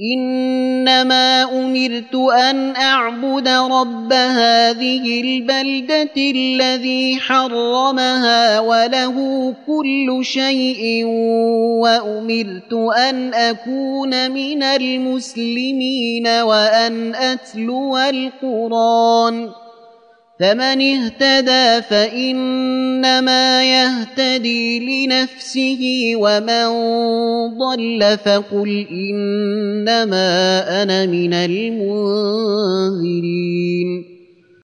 إنما أمرت أن أعبد رب هذه البلدة الذي حرمها وله كل شيء وأمرت أن أكون من المسلمين وأن أتلو القرآن فمن اهتدى فإنما يهتدي لنفسه ومن ضل فقل إنما أنا من المنذرين